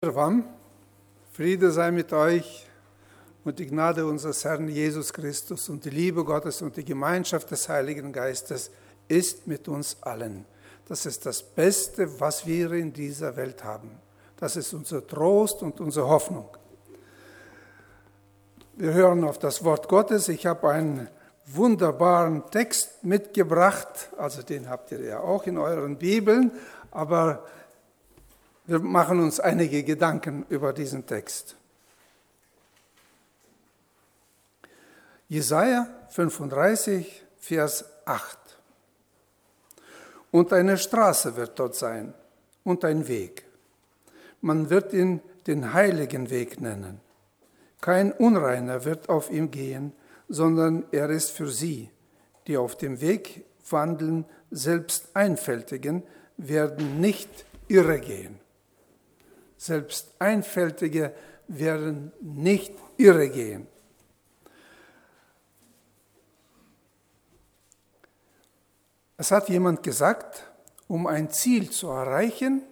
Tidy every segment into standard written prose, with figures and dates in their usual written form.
Friede sei mit euch und die Gnade unseres Herrn Jesus Christus und die Liebe Gottes und die Gemeinschaft des Heiligen Geistes ist mit uns allen. Das ist das Beste, was wir in dieser Welt haben. Das ist unser Trost und unsere Hoffnung. Wir hören auf das Wort Gottes. Ich habe einen wunderbaren Text mitgebracht, also den habt ihr ja auch in euren Bibeln, aber wir machen uns einige Gedanken über diesen Text. Jesaja 35, Vers 8. Und eine Straße wird dort sein und ein Weg. Man wird ihn den heiligen Weg nennen. Kein Unreiner wird auf ihm gehen, sondern er ist für sie, die auf dem Weg wandeln, selbst Einfältigen werden nicht irre gehen. Selbst Einfältige werden nicht irre gehen. Es hat jemand gesagt, um ein Ziel zu erreichen,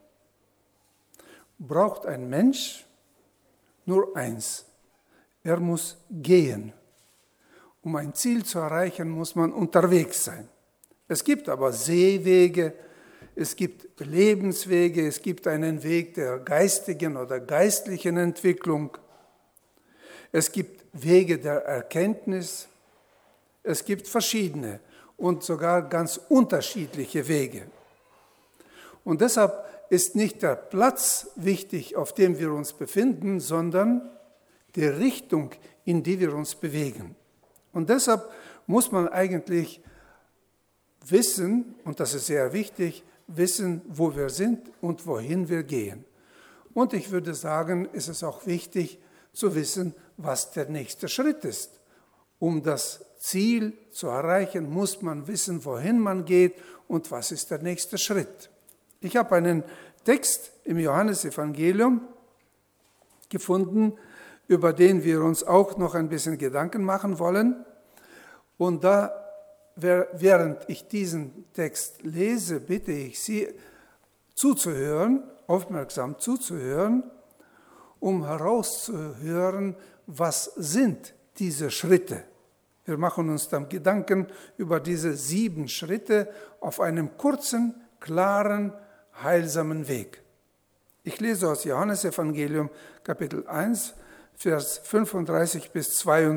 braucht ein Mensch nur eins. Er muss gehen. Um ein Ziel zu erreichen, muss man unterwegs sein. Es gibt aber Seewege, es gibt Lebenswege, es gibt einen Weg der geistigen oder geistlichen Entwicklung. Es gibt Wege der Erkenntnis. Es gibt verschiedene und sogar ganz unterschiedliche Wege. Und deshalb ist nicht der Platz wichtig, auf dem wir uns befinden, sondern die Richtung, in die wir uns bewegen. Und deshalb muss man eigentlich wissen, und das ist sehr wichtig, wissen, wo wir sind und wohin wir gehen. Und ich würde sagen, es ist auch wichtig zu wissen, was der nächste Schritt ist. Um das Ziel zu erreichen, muss man wissen, wohin man geht und was ist der nächste Schritt. Ich habe einen Text im Johannesevangelium gefunden, über den wir uns auch noch ein bisschen Gedanken machen wollen. Und da, während ich diesen Text lese, bitte ich Sie zuzuhören, aufmerksam zuzuhören, um herauszuhören, was sind diese Schritte. Wir machen uns dann Gedanken über diese 7 Schritte auf einem kurzen, klaren, heilsamen Weg. Ich lese aus Johannesevangelium Kapitel 1, Vers 35 bis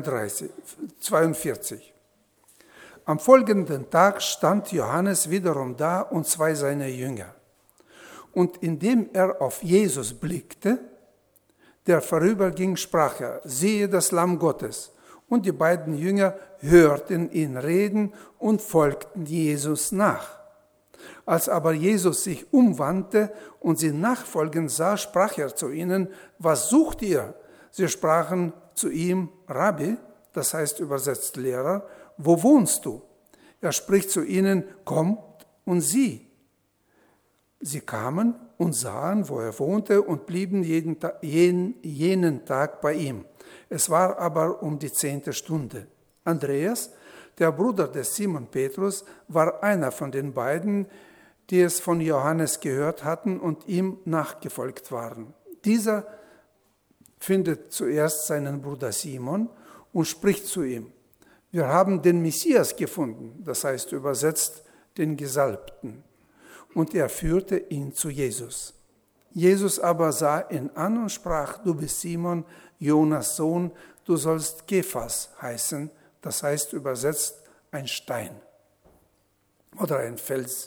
42. Am folgenden Tag stand Johannes wiederum da und 2 seiner Jünger. Und indem er auf Jesus blickte, der vorüberging, sprach er, siehe das Lamm Gottes. Und die beiden Jünger hörten ihn reden und folgten Jesus nach. Als aber Jesus sich umwandte und sie nachfolgen sah, sprach er zu ihnen, was sucht ihr? Sie sprachen zu ihm, Rabbi, das heißt übersetzt Lehrer, wo wohnst du? Er spricht zu ihnen, kommt und sieh. Sie kamen und sahen, wo er wohnte und blieben jenen Tag bei ihm. Es war aber um die 10. Stunde. Andreas, der Bruder des Simon Petrus, war einer von den beiden, die es von Johannes gehört hatten und ihm nachgefolgt waren. Dieser findet zuerst seinen Bruder Simon und spricht zu ihm. Wir haben den Messias gefunden, das heißt übersetzt den Gesalbten. Und er führte ihn zu Jesus. Jesus aber sah ihn an und sprach, du bist Simon, Jonas Sohn, du sollst Kephas heißen, das heißt übersetzt ein Stein oder ein Fels.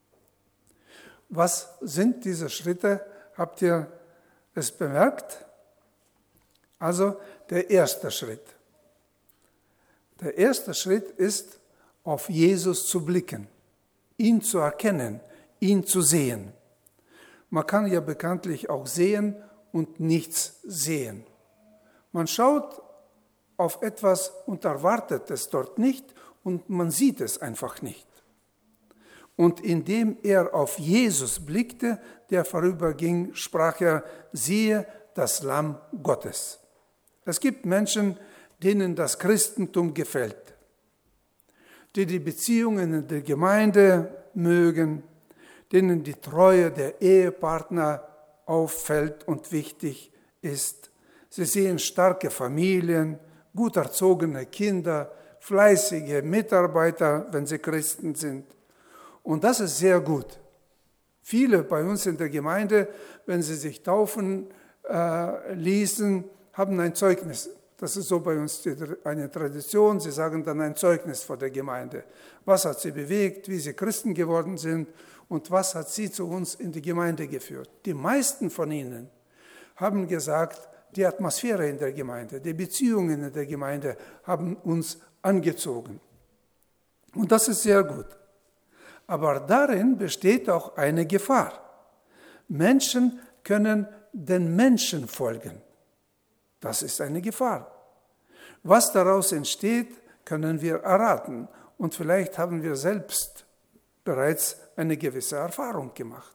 Was sind diese Schritte? Habt ihr es bemerkt? Also der erste Schritt. Der erste Schritt ist, auf Jesus zu blicken, ihn zu erkennen, ihn zu sehen. Man kann ja bekanntlich auch sehen und nichts sehen. Man schaut auf etwas und erwartet es dort nicht und man sieht es einfach nicht. Und indem er auf Jesus blickte, der vorüberging, sprach er, siehe das Lamm Gottes. Es gibt Menschen, denen das Christentum gefällt, die die Beziehungen in der Gemeinde mögen, denen die Treue der Ehepartner auffällt und wichtig ist. Sie sehen starke Familien, gut erzogene Kinder, fleißige Mitarbeiter, wenn sie Christen sind. Und das ist sehr gut. Viele bei uns in der Gemeinde, wenn sie sich taufen ließen, haben ein Zeugnis. Das ist so bei uns eine Tradition. Sie sagen dann ein Zeugnis vor der Gemeinde. Was hat sie bewegt, wie sie Christen geworden sind und was hat sie zu uns in die Gemeinde geführt. Die meisten von ihnen haben gesagt, die Atmosphäre in der Gemeinde, die Beziehungen in der Gemeinde haben uns angezogen. Und das ist sehr gut. Aber darin besteht auch eine Gefahr. Menschen können den Menschen folgen. Das ist eine Gefahr. Was daraus entsteht, können wir erraten. Und vielleicht haben wir selbst bereits eine gewisse Erfahrung gemacht.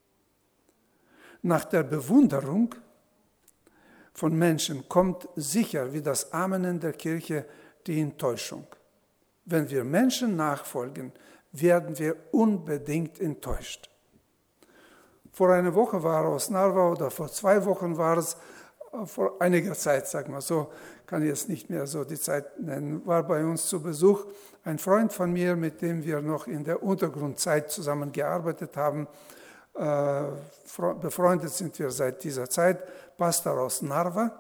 Nach der Bewunderung von Menschen kommt sicher wie das Amen in der Kirche die Enttäuschung. Wenn wir Menschen nachfolgen, werden wir unbedingt enttäuscht. Vor einer Woche war aus Narva oder vor 2 Wochen war es, vor einiger Zeit, sagen wir so, kann ich jetzt nicht mehr so die Zeit nennen, war bei uns zu Besuch ein Freund von mir, mit dem wir noch in der Untergrundzeit zusammengearbeitet haben. Befreundet sind wir seit dieser Zeit, Pastor aus Narva,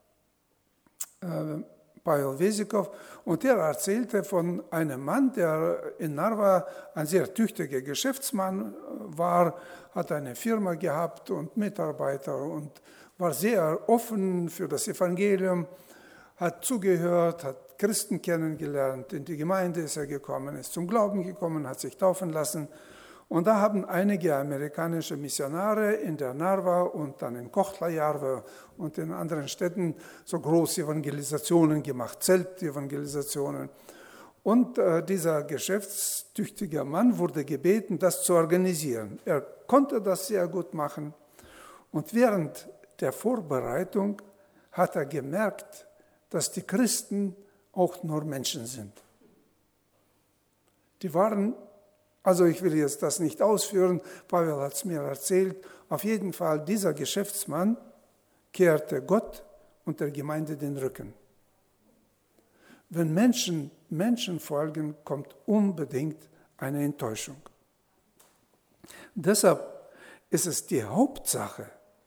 Pavel Vesikov, und er erzählte von einem Mann, der in Narva ein sehr tüchtiger Geschäftsmann war, hat eine Firma gehabt und Mitarbeiter und war sehr offen für das Evangelium, hat zugehört, hat Christen kennengelernt, in die Gemeinde ist er gekommen, ist zum Glauben gekommen, hat sich taufen lassen. Und da haben einige amerikanische Missionare in der Narva und dann in Kohtla-Järve und in anderen Städten so große Evangelisationen gemacht, Zeltevangelisationen. Und dieser geschäftstüchtige Mann wurde gebeten, das zu organisieren. Er konnte das sehr gut machen. Und während der Vorbereitung hat er gemerkt, dass die Christen auch nur Menschen sind. Die waren, also ich will jetzt das nicht ausführen, Pavel hat es mir erzählt, auf jeden Fall dieser Geschäftsmann kehrte Gott und der Gemeinde den Rücken. Wenn Menschen folgen, kommt unbedingt eine Enttäuschung. Deshalb ist es die Hauptsache,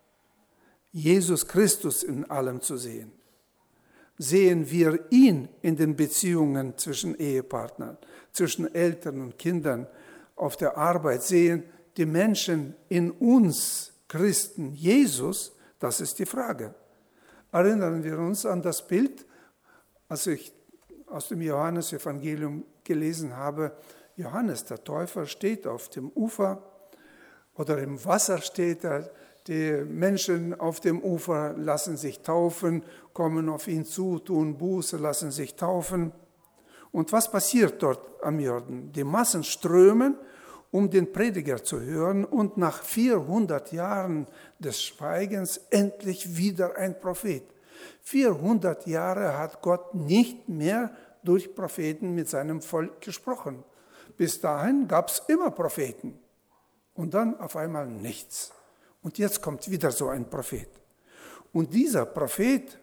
Jesus Christus in allem zu sehen. Sehen wir ihn in den Beziehungen zwischen Ehepartnern, zwischen Eltern und Kindern, auf der Arbeit, sehen die Menschen in uns Christen Jesus, das ist die Frage. Erinnern wir uns an das Bild, als ich aus dem Johannesevangelium gelesen habe, Johannes der Täufer steht auf dem Ufer oder im Wasser steht er, die Menschen auf dem Ufer lassen sich taufen, kommen auf ihn zu, tun Buße, lassen sich taufen. Und was passiert dort am Jordan? Die Massen strömen, um den Prediger zu hören und nach 400 Jahren des Schweigens endlich wieder ein Prophet. 400 Jahre hat Gott nicht mehr durch Propheten mit seinem Volk gesprochen. Bis dahin gab es immer Propheten und dann auf einmal nichts. Und jetzt kommt wieder so ein Prophet. Und dieser Prophet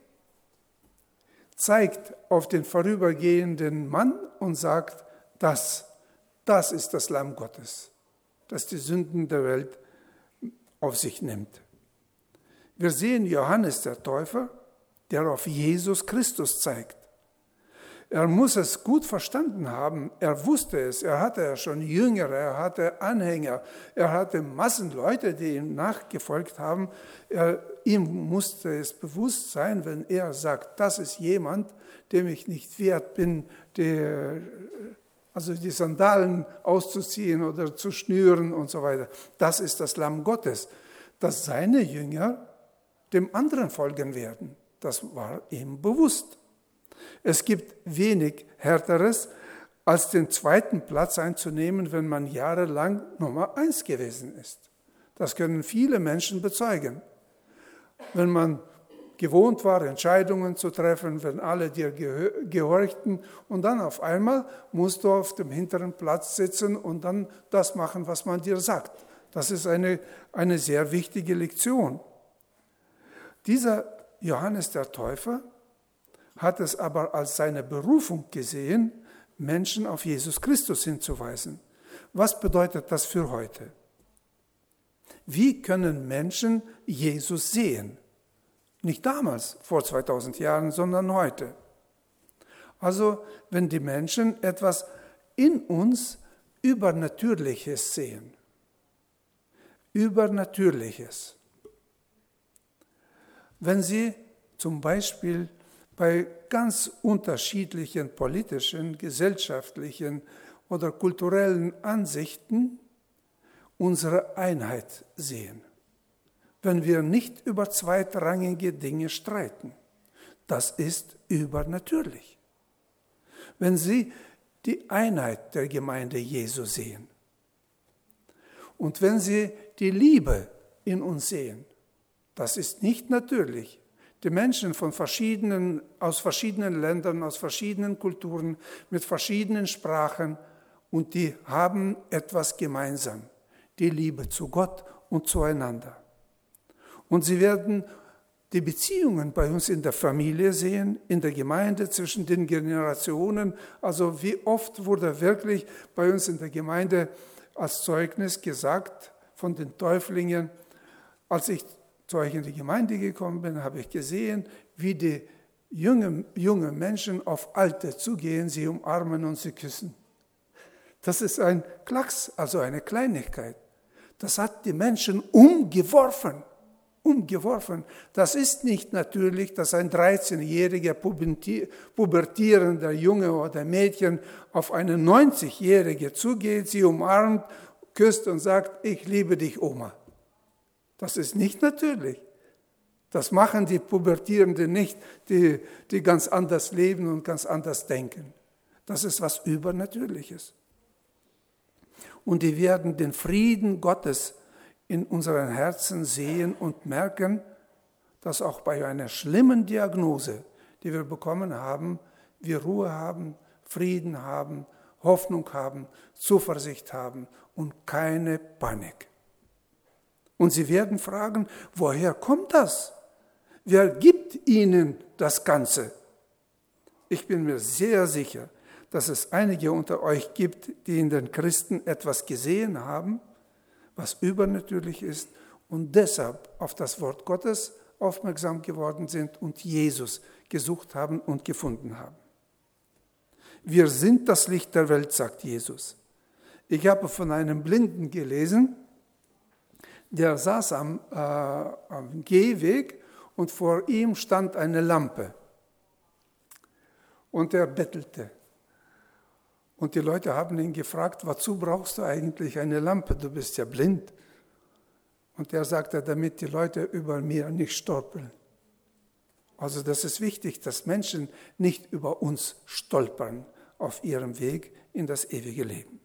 zeigt auf den vorübergehenden Mann und sagt, das ist das Lamm Gottes, das die Sünden der Welt auf sich nimmt. Wir sehen Johannes der Täufer, der auf Jesus Christus zeigt. Er muss es gut verstanden haben, er wusste es, er hatte ja schon Jüngere, er hatte Anhänger, er hatte Massen Leute, die ihm nachgefolgt haben. Ihm musste es bewusst sein, wenn er sagt, das ist jemand, dem ich nicht wert bin, die Sandalen auszuziehen oder zu schnüren und so weiter. Das ist das Lamm Gottes, dass seine Jünger dem anderen folgen werden. Das war ihm bewusst. Es gibt wenig Härteres, als den 2. Platz einzunehmen, wenn man jahrelang Nummer 1 gewesen ist. Das können viele Menschen bezeugen. Wenn man gewohnt war, Entscheidungen zu treffen, wenn alle dir gehorchten und dann auf einmal musst du auf dem hinteren Platz sitzen und dann das machen, was man dir sagt. Das ist eine sehr wichtige Lektion. Dieser Johannes der Täufer hat es aber als seine Berufung gesehen, Menschen auf Jesus Christus hinzuweisen. Was bedeutet das für heute? Wie können Menschen Jesus sehen? Nicht damals, vor 2000 Jahren, sondern heute. Also, wenn die Menschen etwas in uns Übernatürliches sehen. Übernatürliches. Wenn sie zum Beispiel bei ganz unterschiedlichen politischen, gesellschaftlichen oder kulturellen Ansichten unsere Einheit sehen. Wenn wir nicht über zweitrangige Dinge streiten. Das ist übernatürlich. Wenn Sie die Einheit der Gemeinde Jesu sehen und wenn Sie die Liebe in uns sehen, das ist nicht natürlich. Die Menschen aus verschiedenen Ländern, aus verschiedenen Kulturen, mit verschiedenen Sprachen, und die haben etwas gemeinsam, die Liebe zu Gott und zueinander. Und sie werden die Beziehungen bei uns in der Familie sehen, in der Gemeinde, zwischen den Generationen. Also wie oft wurde wirklich bei uns in der Gemeinde als Zeugnis gesagt von den Täuflingen, als ich zu euch in die Gemeinde gekommen bin, habe ich gesehen, wie die junge Menschen auf Alte zugehen, sie umarmen und sie küssen. Das ist ein Klacks, also eine Kleinigkeit. Das hat die Menschen umgeworfen. Das ist nicht natürlich, dass ein 13-jähriger pubertierender Junge oder Mädchen auf eine 90-jährige zugeht, sie umarmt, küsst und sagt, ich liebe dich, Oma. Das ist nicht natürlich. Das machen die Pubertierenden nicht, die ganz anders leben und ganz anders denken. Das ist was Übernatürliches. Und die werden den Frieden Gottes in unseren Herzen sehen und merken, dass auch bei einer schlimmen Diagnose, die wir bekommen haben, wir Ruhe haben, Frieden haben, Hoffnung haben, Zuversicht haben und keine Panik. Und sie werden fragen, woher kommt das? Wer gibt ihnen das Ganze? Ich bin mir sehr sicher, dass es einige unter euch gibt, die in den Christen etwas gesehen haben, was übernatürlich ist und deshalb auf das Wort Gottes aufmerksam geworden sind und Jesus gesucht haben und gefunden haben. Wir sind das Licht der Welt, sagt Jesus. Ich habe von einem Blinden gelesen, der saß am Gehweg und vor ihm stand eine Lampe und er bettelte. Und die Leute haben ihn gefragt, wozu brauchst du eigentlich eine Lampe? Du bist ja blind. Und er sagte, damit die Leute über mir nicht stolpern. Also das ist wichtig, dass Menschen nicht über uns stolpern auf ihrem Weg in das ewige Leben.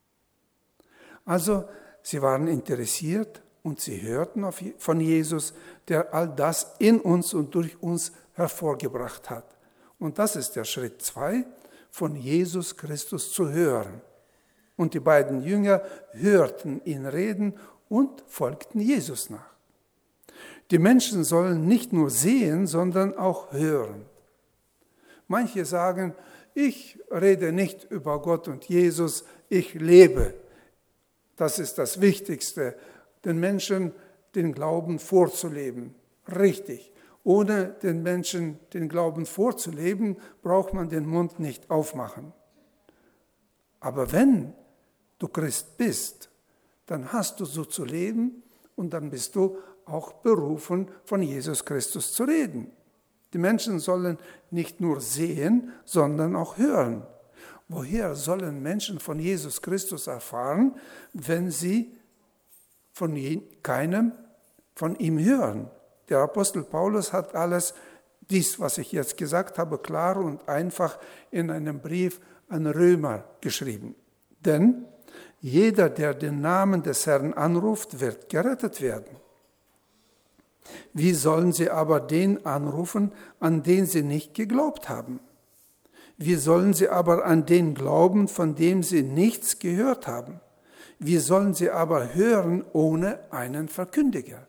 Also sie waren interessiert und sie hörten von Jesus, der all das in uns und durch uns hervorgebracht hat. Und das ist der Schritt 2, von Jesus Christus zu hören. Und die beiden Jünger hörten ihn reden und folgten Jesus nach. Die Menschen sollen nicht nur sehen, sondern auch hören. Manche sagen, ich rede nicht über Gott und Jesus, ich lebe. Das ist das Wichtigste, den Menschen den Glauben vorzuleben. Richtig. Ohne den Menschen den Glauben vorzuleben, braucht man den Mund nicht aufmachen. Aber wenn du Christ bist, dann hast du so zu leben und dann bist du auch berufen, von Jesus Christus zu reden. Die Menschen sollen nicht nur sehen, sondern auch hören. Woher sollen Menschen von Jesus Christus erfahren, wenn sie von keinem von ihm hören? Der Apostel Paulus hat alles dies, was ich jetzt gesagt habe, klar und einfach in einem Brief an Römer geschrieben. Denn jeder, der den Namen des Herrn anruft, wird gerettet werden. Wie sollen sie aber den anrufen, an den sie nicht geglaubt haben? Wie sollen sie aber an den glauben, von dem sie nichts gehört haben? Wie sollen sie aber hören ohne einen Verkündiger?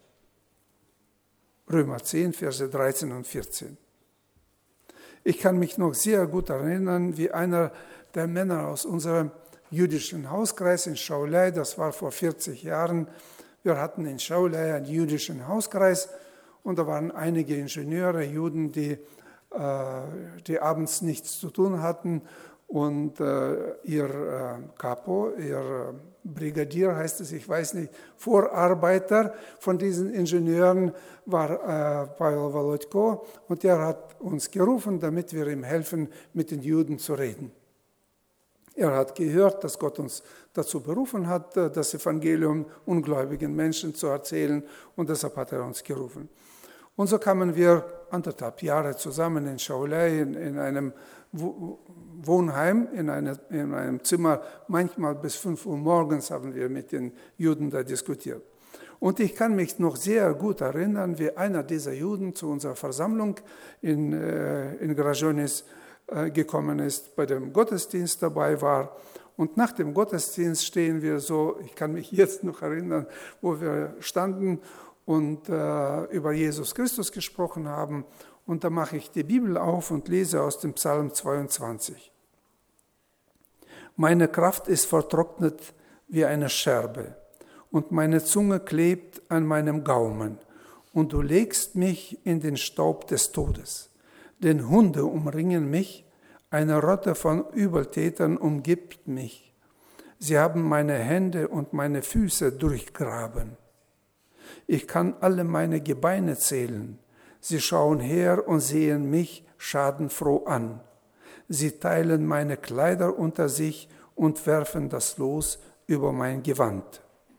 Römer 10, Verse 13 und 14. Ich kann mich noch sehr gut erinnern, wie einer der Männer aus unserem jüdischen Hauskreis in Schaulei, das war vor 40 Jahren, wir hatten in Schaulei einen jüdischen Hauskreis und da waren einige Ingenieure, Juden, die abends nichts zu tun hatten und ihr Capo, ihr Brigadier heißt es, ich weiß nicht, Vorarbeiter von diesen Ingenieuren war Pavel Volodko und der hat uns gerufen, damit wir ihm helfen, mit den Juden zu reden. Er hat gehört, dass Gott uns dazu berufen hat, das Evangelium ungläubigen Menschen zu erzählen und deshalb hat er uns gerufen. Und so kamen wir 1,5 Jahre zusammen in Schaulei in einem Wohnheim, in einem Zimmer. Manchmal bis 5 Uhr morgens haben wir mit den Juden da diskutiert. Und ich kann mich noch sehr gut erinnern, wie einer dieser Juden zu unserer Versammlung in Grajonis gekommen ist, bei dem Gottesdienst dabei war. Und nach dem Gottesdienst stehen wir so, ich kann mich jetzt noch erinnern, wo wir standen und über Jesus Christus gesprochen haben. Und da mache ich die Bibel auf und lese aus dem Psalm 22. Meine Kraft ist vertrocknet wie eine Scherbe und meine Zunge klebt an meinem Gaumen. Und du legst mich in den Staub des Todes. Denn Hunde umringen mich, eine Rotte von Übeltätern umgibt mich. Sie haben meine Hände und meine Füße durchgraben. Ich kann alle meine Gebeine zählen. Sie schauen her und sehen mich schadenfroh an. Sie teilen meine Kleider unter sich und werfen das Los über mein Gewand.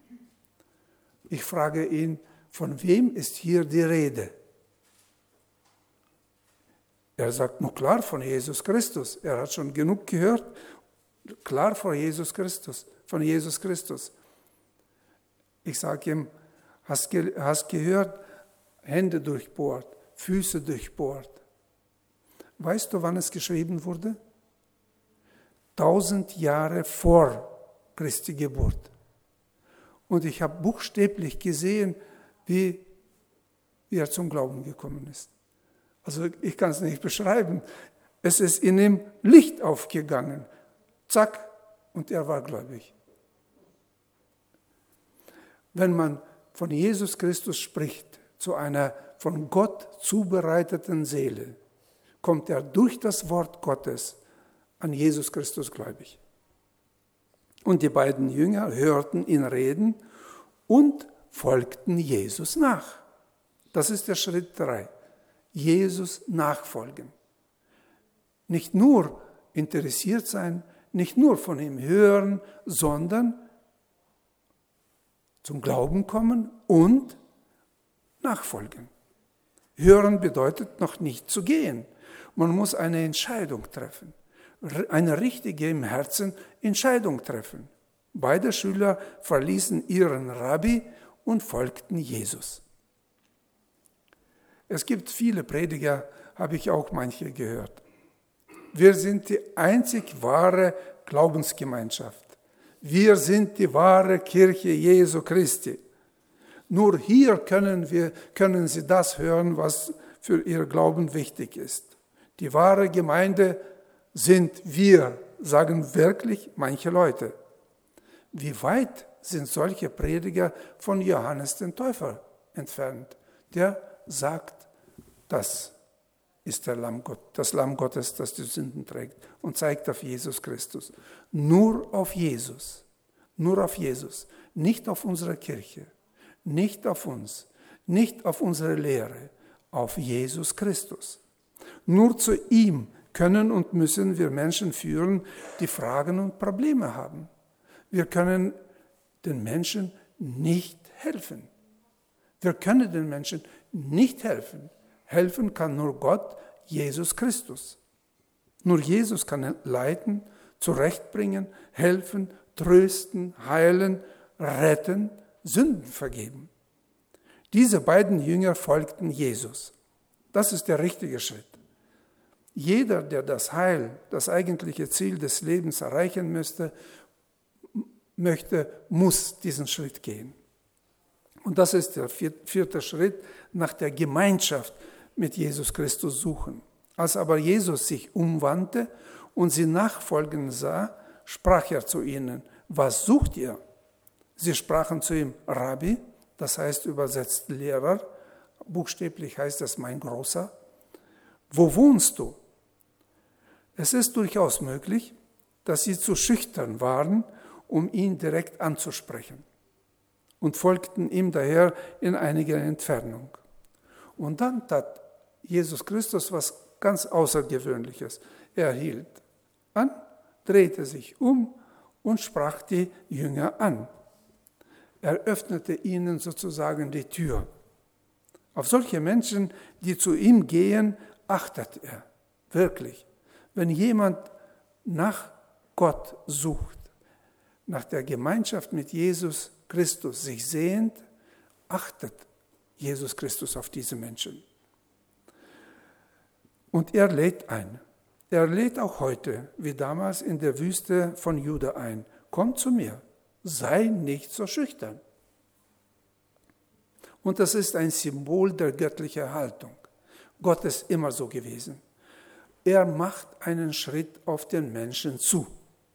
Ich frage ihn, von wem ist hier die Rede? Er sagt, nur klar, von Jesus Christus. Er hat schon genug gehört. Klar von Jesus Christus. Ich sage ihm, hast gehört, Hände durchbohrt, Füße durchbohrt. Weißt du, wann es geschrieben wurde? 1000 Jahre vor Christi Geburt. Und ich habe buchstäblich gesehen, wie er zum Glauben gekommen ist. Also ich kann es nicht beschreiben. Es ist in ihm Licht aufgegangen. Zack, und er war gläubig. Wenn man von Jesus Christus spricht, zu einer von Gott zubereiteten Seele, kommt er durch das Wort Gottes an Jesus Christus gläubig. Und die beiden Jünger hörten ihn reden und folgten Jesus nach. Das ist der Schritt 3. Jesus nachfolgen. Nicht nur interessiert sein, nicht nur von ihm hören, sondern zum Glauben kommen und nachfolgen. Hören bedeutet noch nicht zu gehen. Man muss eine Entscheidung treffen. Eine richtige im Herzen Entscheidung treffen. Beide Schüler verließen ihren Rabbi und folgten Jesus. Es gibt viele Prediger, habe ich auch manche gehört. Wir sind die einzig wahre Glaubensgemeinschaft. Wir sind die wahre Kirche Jesu Christi. Nur hier können Sie das hören, was für Ihr Glauben wichtig ist. Die wahre Gemeinde sind wir, sagen wirklich manche Leute. Wie weit sind solche Prediger von Johannes den Täufer entfernt? Der sagt, das ist das Lamm Gottes, das die Sünden trägt und zeigt auf Jesus Christus. Nur auf Jesus, nicht auf unsere Kirche, nicht auf uns, nicht auf unsere Lehre, auf Jesus Christus. Nur zu ihm können und müssen wir Menschen führen, die Fragen und Probleme haben. Wir können den Menschen nicht helfen. Helfen kann nur Gott, Jesus Christus. Nur Jesus kann leiten, zurechtbringen, helfen, trösten, heilen, retten, Sünden vergeben. Diese beiden Jünger folgten Jesus. Das ist der richtige Schritt. Jeder, der das Heil, das eigentliche Ziel des Lebens erreichen möchte, muss diesen Schritt gehen. Und das ist der vierte Schritt, nach der Gemeinschaft mit Jesus Christus suchen. Als aber Jesus sich umwandte und sie nachfolgen sah, sprach er zu ihnen: Was sucht ihr? Sie sprachen zu ihm: Rabbi, das heißt übersetzt Lehrer, buchstäblich heißt das mein Großer. Wo wohnst du? Es ist durchaus möglich, dass sie zu schüchtern waren, um ihn direkt anzusprechen, und folgten ihm daher in einiger Entfernung. Und dann tat Jesus Christus was ganz Außergewöhnliches. Er hielt an, drehte sich um und sprach die Jünger an. Er öffnete ihnen sozusagen die Tür. Auf solche Menschen, die zu ihm gehen, achtet er wirklich. Wenn jemand nach Gott sucht, nach der Gemeinschaft mit Jesus Christus sich sehnt, achtet Jesus Christus auf diese Menschen. Und er lädt ein. Er lädt auch heute, wie damals in der Wüste von Juda, ein. Komm zu mir, sei nicht so schüchtern. Und das ist ein Symbol der göttlichen Haltung. Gott ist immer so gewesen. Er macht einen Schritt auf den Menschen zu.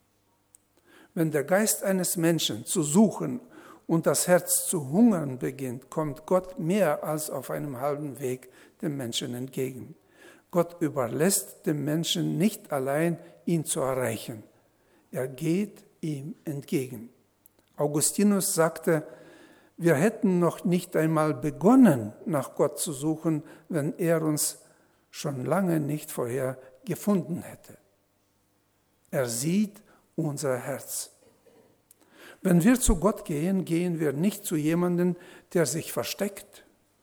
Wenn der Geist eines Menschen zu suchen und das Herz zu hungern beginnt, kommt Gott mehr als auf einem halben Weg dem Menschen entgegen. Gott überlässt dem Menschen nicht allein, ihn zu erreichen. Er geht ihm entgegen. Augustinus sagte, wir hätten noch nicht einmal begonnen, nach Gott zu suchen, wenn er uns schon lange nicht vorher gefunden hätte. Er sieht unser Herz. Wenn wir zu Gott gehen, gehen wir nicht zu jemandem, der sich versteckt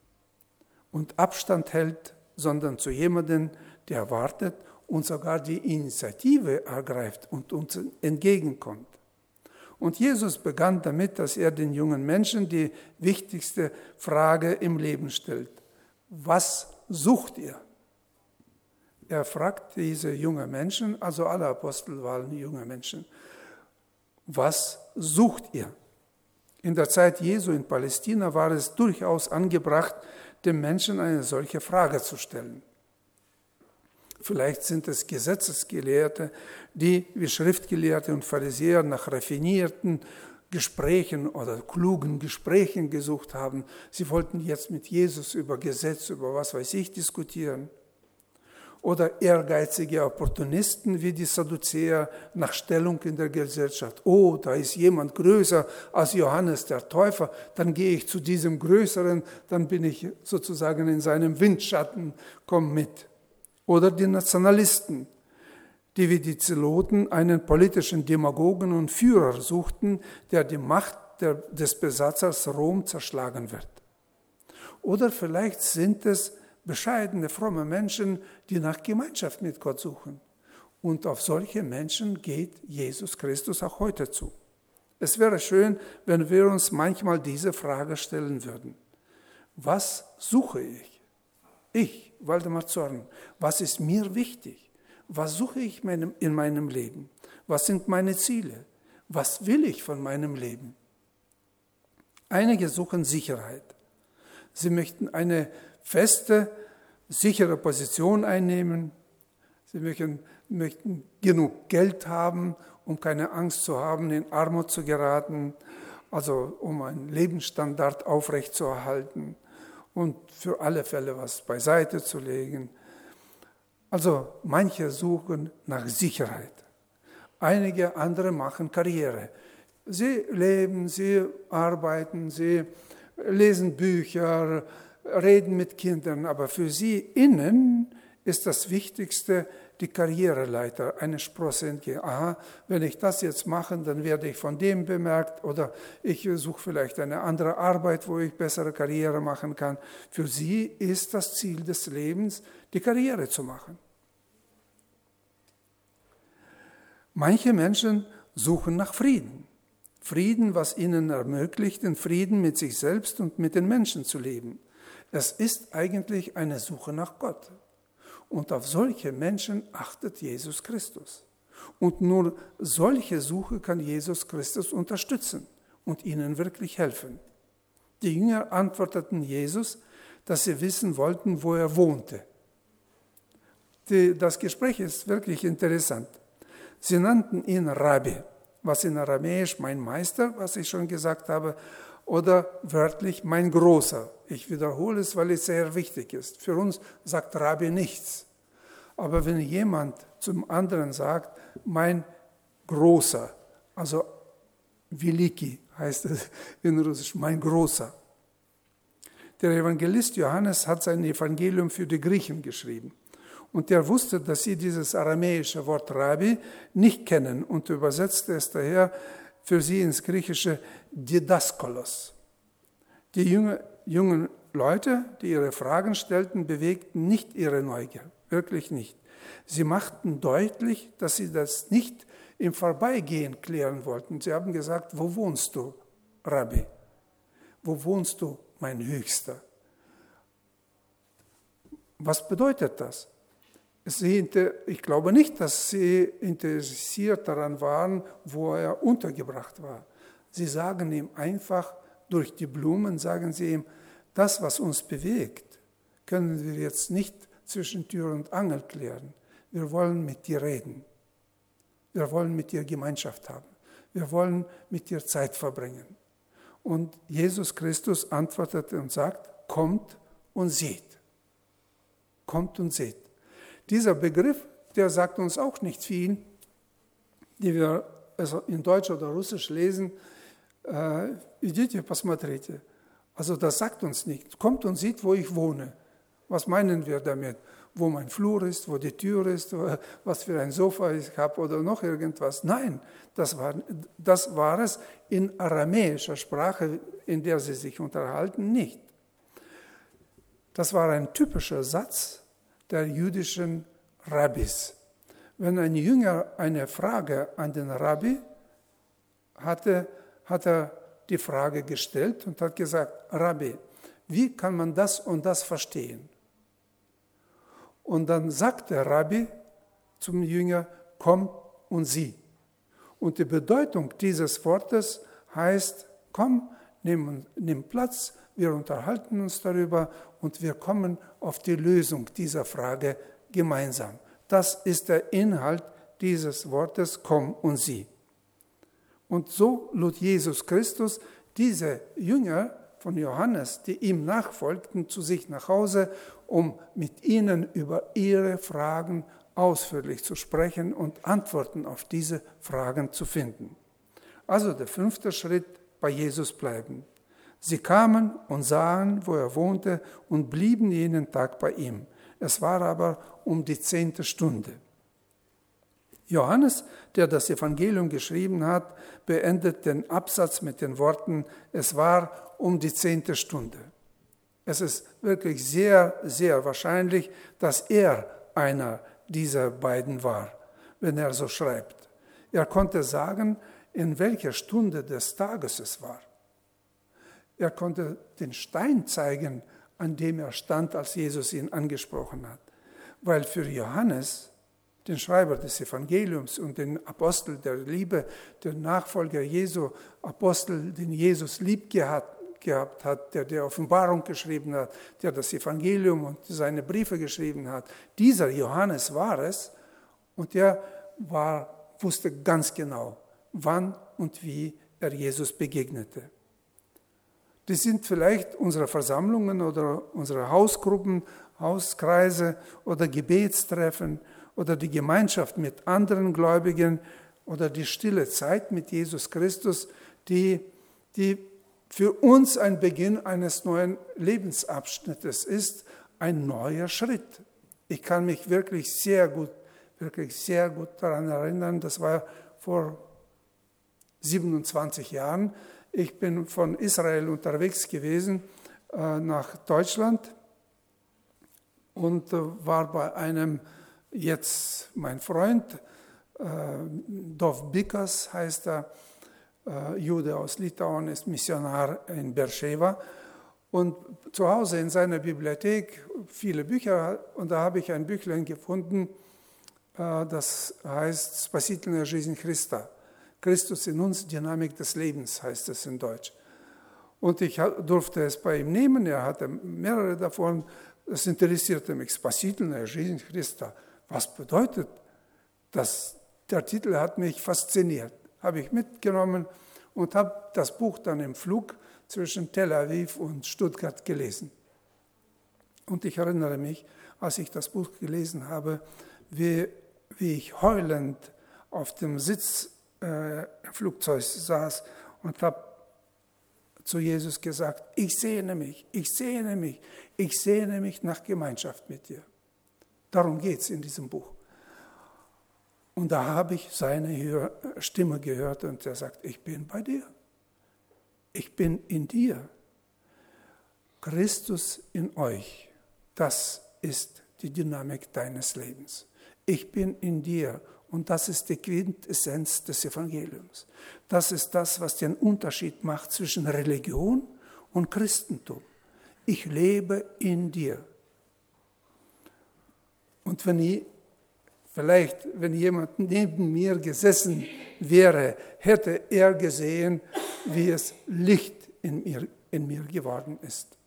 und Abstand hält, sondern zu jemandem, der wartet und sogar die Initiative ergreift und uns entgegenkommt. Und Jesus begann damit, dass er den jungen Menschen die wichtigste Frage im Leben stellt. Was sucht ihr? Er fragt diese jungen Menschen, also alle Apostel waren junge Menschen, was sucht ihr? In der Zeit Jesu in Palästina war es durchaus angebracht, dem Menschen eine solche Frage zu stellen. Vielleicht sind es Gesetzesgelehrte, die wie Schriftgelehrte und Pharisäer nach raffinierten Gesprächen oder klugen Gesprächen gesucht haben. Sie wollten jetzt mit Jesus über Gesetz, über was weiß ich, diskutieren. Oder ehrgeizige Opportunisten wie die Sadduzäer nach Stellung in der Gesellschaft. Oh, da ist jemand größer als Johannes der Täufer, dann gehe ich zu diesem Größeren, dann bin ich sozusagen in seinem Windschatten, komm mit. Oder die Nationalisten, die wie die Zeloten einen politischen Demagogen und Führer suchten, der die Macht des Besatzers Rom zerschlagen wird. Oder vielleicht sind es bescheidene, fromme Menschen, die nach Gemeinschaft mit Gott suchen. Und auf solche Menschen geht Jesus Christus auch heute zu. Es wäre schön, wenn wir uns manchmal diese Frage stellen würden. Was suche ich? Ich, Waldemar Zorn, was ist mir wichtig? Was suche ich in meinem Leben? Was sind meine Ziele? Was will ich von meinem Leben? Einige suchen Sicherheit. Sie möchten eine feste, sichere Position einnehmen. Sie möchten genug Geld haben, um keine Angst zu haben, in Armut zu geraten, also um einen Lebensstandard aufrechtzuerhalten und für alle Fälle was beiseite zu legen. Also manche suchen nach Sicherheit. Einige andere machen Karriere. Sie leben, sie arbeiten, sie lesen Bücher, reden mit Kindern, aber für sie innen ist das Wichtigste die Karriereleiter, eine Sprosse entgegen. Aha, wenn ich das jetzt mache, dann werde ich von dem bemerkt oder ich suche vielleicht eine andere Arbeit, wo ich bessere Karriere machen kann. Für sie ist das Ziel des Lebens, die Karriere zu machen. Manche Menschen suchen nach Frieden. Frieden, was ihnen ermöglicht, in Frieden mit sich selbst und mit den Menschen zu leben. Es ist eigentlich eine Suche nach Gott. Und auf solche Menschen achtet Jesus Christus. Und nur solche Suche kann Jesus Christus unterstützen und ihnen wirklich helfen. Die Jünger antworteten Jesus, dass sie wissen wollten, wo er wohnte. Das Gespräch ist wirklich interessant. Sie nannten ihn Rabbi, was in Aramäisch mein Meister, was ich schon gesagt habe, oder wörtlich mein Großer. Ich wiederhole es, weil es sehr wichtig ist. Für uns sagt Rabbi nichts. Aber wenn jemand zum anderen sagt, mein Großer, also Veliki heißt es in Russisch, mein Großer. Der Evangelist Johannes hat sein Evangelium für die Griechen geschrieben. Und er wusste, dass sie dieses aramäische Wort Rabbi nicht kennen und übersetzte es daher für sie ins Griechische Didaskalos. Die jungen Leute, die ihre Fragen stellten, bewegten nicht ihre Neugier, wirklich nicht. Sie machten deutlich, dass sie das nicht im Vorbeigehen klären wollten. Sie haben gesagt, wo wohnst du, Rabbi? Wo wohnst du, mein Höchster? Was bedeutet das? Ich glaube nicht, dass sie interessiert daran waren, wo er untergebracht war. Sie sagen ihm einfach, durch die Blumen sagen sie ihm, das, was uns bewegt, können wir jetzt nicht zwischen Tür und Angel klären. Wir wollen mit dir reden. Wir wollen mit dir Gemeinschaft haben. Wir wollen mit dir Zeit verbringen. Und Jesus Christus antwortet und sagt, kommt und seht. Kommt und seht. Dieser Begriff, der sagt uns auch nicht viel, die wir also in Deutsch oder Russisch lesen, идите, посмотрите. Also das sagt uns nicht. Kommt und seht, wo ich wohne. Was meinen wir damit? Wo mein Flur ist, wo die Tür ist, was für ein Sofa ich habe oder noch irgendwas. Nein, das war es in aramäischer Sprache, in der sie sich unterhalten, nicht. Das war ein typischer Satz der jüdischen Rabbis. Wenn ein Jünger eine Frage an den Rabbi hatte, hat er die Frage gestellt und hat gesagt, Rabbi, wie kann man das und das verstehen? Und dann sagt der Rabbi zum Jünger, komm und sieh. Und die Bedeutung dieses Wortes heißt, komm, nimm Platz, wir unterhalten uns darüber und wir kommen auf die Lösung dieser Frage gemeinsam. Das ist der Inhalt dieses Wortes, komm und sieh. Und so lud Jesus Christus diese Jünger von Johannes, die ihm nachfolgten, zu sich nach Hause, um mit ihnen über ihre Fragen ausführlich zu sprechen und Antworten auf diese Fragen zu finden. Also der 5. Schritt, bei Jesus bleiben. Sie kamen und sahen, wo er wohnte, und blieben jeden Tag bei ihm. Es war aber um die 10. Stunde. Johannes, der das Evangelium geschrieben hat, beendet den Absatz mit den Worten, es war um die 10. Stunde. Es ist wirklich sehr, sehr wahrscheinlich, dass er einer dieser beiden war, wenn er so schreibt. Er konnte sagen, in welcher Stunde des Tages es war. Er konnte den Stein zeigen, an dem er stand, als Jesus ihn angesprochen hat. Weil für Johannes, den Schreiber des Evangeliums und den Apostel der Liebe, den Nachfolger Jesu, Apostel, den Jesus lieb gehabt hat, der die Offenbarung geschrieben hat, der das Evangelium und seine Briefe geschrieben hat. Dieser Johannes war es und er wusste ganz genau, wann und wie er Jesus begegnete. Das sind vielleicht unsere Versammlungen oder unsere Hausgruppen, Hauskreise oder Gebetstreffen oder die Gemeinschaft mit anderen Gläubigen oder die stille Zeit mit Jesus Christus, die für uns ein Beginn eines neuen Lebensabschnittes ist, ein neuer Schritt. Ich kann mich wirklich sehr gut daran erinnern, das war vor 27 Jahren. Ich bin von Israel unterwegs gewesen nach Deutschland und war bei einem, jetzt mein Freund, Dov Bikas heißt er, Jude aus Litauen, ist Missionar in Beersheba. Und zu Hause in seiner Bibliothek viele Bücher, und da habe ich ein Büchlein gefunden, das heißt Spasительная жизнь Христа. Christus in uns, Dynamik des Lebens heißt es in Deutsch. Und ich durfte es bei ihm nehmen, er hatte mehrere davon. Es interessierte mich, Spasительная жизнь Христа. Was bedeutet das? Der Titel hat mich fasziniert. Habe ich mitgenommen und habe das Buch dann im Flug zwischen Tel Aviv und Stuttgart gelesen. Und ich erinnere mich, als ich das Buch gelesen habe, wie ich heulend auf dem Sitz im Flugzeug saß und habe zu Jesus gesagt, ich sehne mich nach Gemeinschaft mit dir. Darum geht es in diesem Buch. Und da habe ich seine Stimme gehört und er sagt, ich bin bei dir. Ich bin in dir. Christus in euch, das ist die Dynamik deines Lebens. Ich bin in dir und das ist die Quintessenz des Evangeliums. Das ist das, was den Unterschied macht zwischen Religion und Christentum. Ich lebe in dir. Und wenn jemand neben mir gesessen wäre, hätte er gesehen, wie es Licht in mir geworden ist.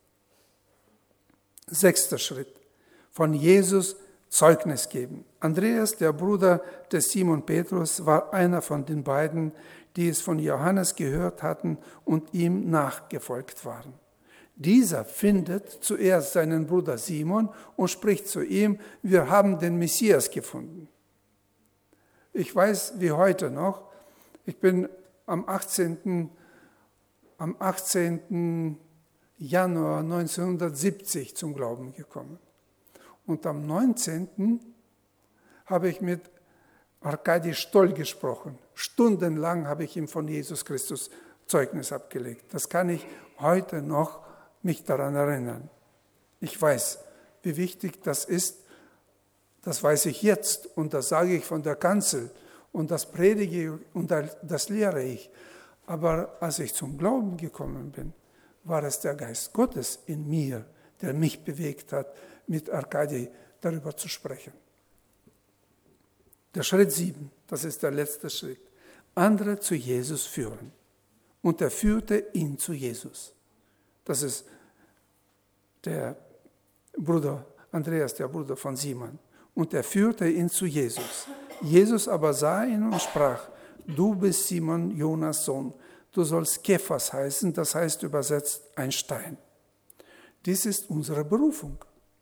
6. Schritt. Von Jesus Zeugnis geben. Andreas, der Bruder des Simon Petrus, war einer von den beiden, die es von Johannes gehört hatten und ihm nachgefolgt waren. Dieser findet zuerst seinen Bruder Simon und spricht zu ihm, wir haben den Messias gefunden. Ich weiß wie heute noch, ich bin am 18. Januar 1970 zum Glauben gekommen. Und am 19. habe ich mit Arkadi Stoll gesprochen. Stundenlang habe ich ihm von Jesus Christus Zeugnis abgelegt. Das kann ich heute noch mich daran erinnern. Ich weiß, wie wichtig das ist. Das weiß ich jetzt und das sage ich von der Kanzel und das predige und das lehre ich. Aber als ich zum Glauben gekommen bin, war es der Geist Gottes in mir, der mich bewegt hat, mit Arkadi darüber zu sprechen. Der Schritt 7, das ist der letzte Schritt. Andere zu Jesus führen. Und er führte ihn zu Jesus. Das ist der Bruder Andreas, der Bruder von Simon. Und er führte ihn zu Jesus. Jesus aber sah ihn und sprach, du bist Simon, Jonas Sohn. Du sollst Kephas heißen, das heißt übersetzt ein Stein. Dies ist unsere Berufung,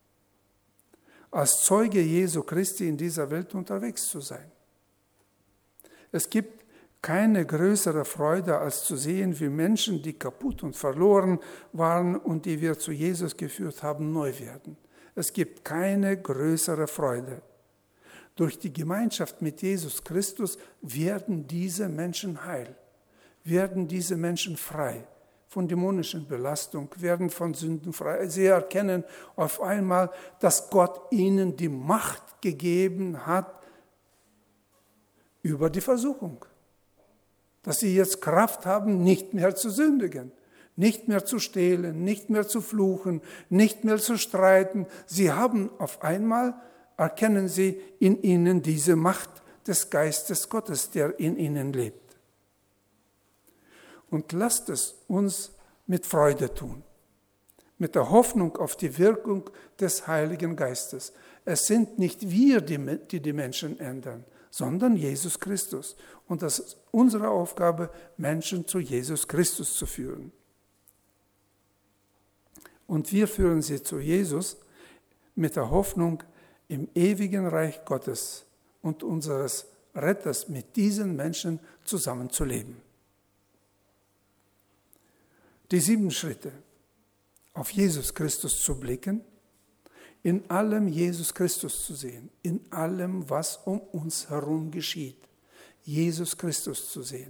als Zeuge Jesu Christi in dieser Welt unterwegs zu sein. Es gibt keine größere Freude, als zu sehen, wie Menschen, die kaputt und verloren waren und die wir zu Jesus geführt haben, neu werden. Es gibt keine größere Freude. Durch die Gemeinschaft mit Jesus Christus werden diese Menschen heil, werden diese Menschen frei von dämonischen Belastung, werden von Sünden frei. Sie erkennen auf einmal, dass Gott ihnen die Macht gegeben hat über die Versuchung. Dass sie jetzt Kraft haben, nicht mehr zu sündigen, nicht mehr zu stehlen, nicht mehr zu fluchen, nicht mehr zu streiten. Sie haben auf einmal, erkennen sie in ihnen diese Macht des Geistes Gottes, der in ihnen lebt. Und lasst es uns mit Freude tun, mit der Hoffnung auf die Wirkung des Heiligen Geistes. Es sind nicht wir, die die Menschen ändern, sondern Jesus Christus. Und das ist unsere Aufgabe, Menschen zu Jesus Christus zu führen. Und wir führen sie zu Jesus mit der Hoffnung, im ewigen Reich Gottes und unseres Retters mit diesen Menschen zusammenzuleben. Die 7 Schritte, auf Jesus Christus zu blicken, in allem Jesus Christus zu sehen, in allem, was um uns herum geschieht, Jesus Christus zu sehen.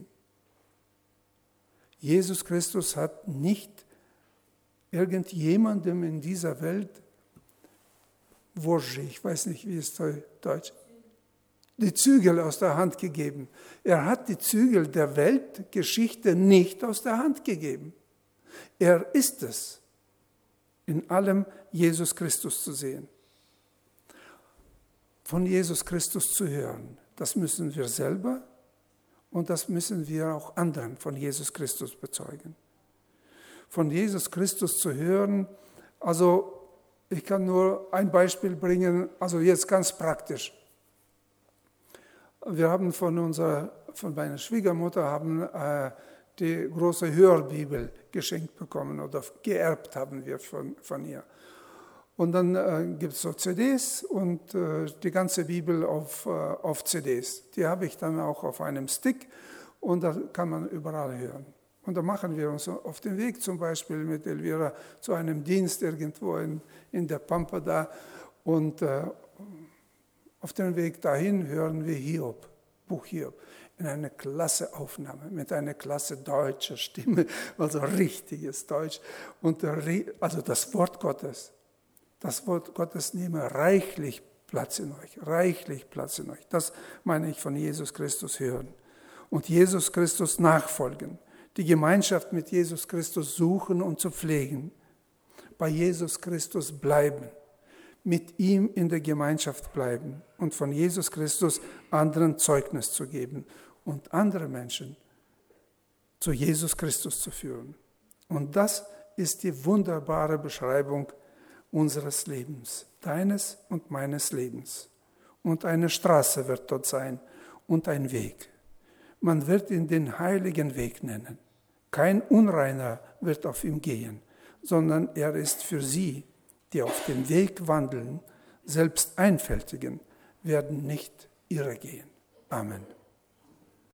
Jesus Christus hat nicht irgendjemandem in dieser Welt, ich weiß nicht, wie es Deutsch, die Zügel aus der Hand gegeben. Er hat die Zügel der Weltgeschichte nicht aus der Hand gegeben. Er ist es, in allem Jesus Christus zu sehen. von Jesus Christus zu hören. Das müssen wir selber und das müssen wir auch anderen von Jesus Christus bezeugen. Von Jesus Christus zu hören, also ich kann nur ein Beispiel bringen, also jetzt ganz praktisch. Wir haben von meiner Schwiegermutter die große Hörbibel geschenkt bekommen oder geerbt haben wir von ihr. Und dann gibt es so CDs und die ganze Bibel auf CDs. Die habe ich dann auch auf einem Stick und da kann man überall hören. Und da machen wir uns auf den Weg zum Beispiel mit Elvira zu einem Dienst irgendwo in der Pampa da. Und auf dem Weg dahin hören wir Hiob, Buch Hiob, in einer klasse Aufnahme, mit einer klasse deutscher Stimme, also richtiges Deutsch. Und also das Wort Gottes nehme reichlich Platz in euch, reichlich Platz in euch. Das meine ich von Jesus Christus hören. Und Jesus Christus nachfolgen. Die Gemeinschaft mit Jesus Christus suchen und zu pflegen. Bei Jesus Christus bleiben. Mit ihm in der Gemeinschaft bleiben. Und von Jesus Christus anderen Zeugnis zu geben. Und andere Menschen zu Jesus Christus zu führen. Und das ist die wunderbare Beschreibung unseres Lebens. Deines und meines Lebens. Und eine Straße wird dort sein. Und ein Weg. Man wird ihn den heiligen Weg nennen. Kein Unreiner wird auf ihm gehen, sondern er ist für sie, die auf dem Weg wandeln, selbst Einfältigen werden nicht irregehen. Amen.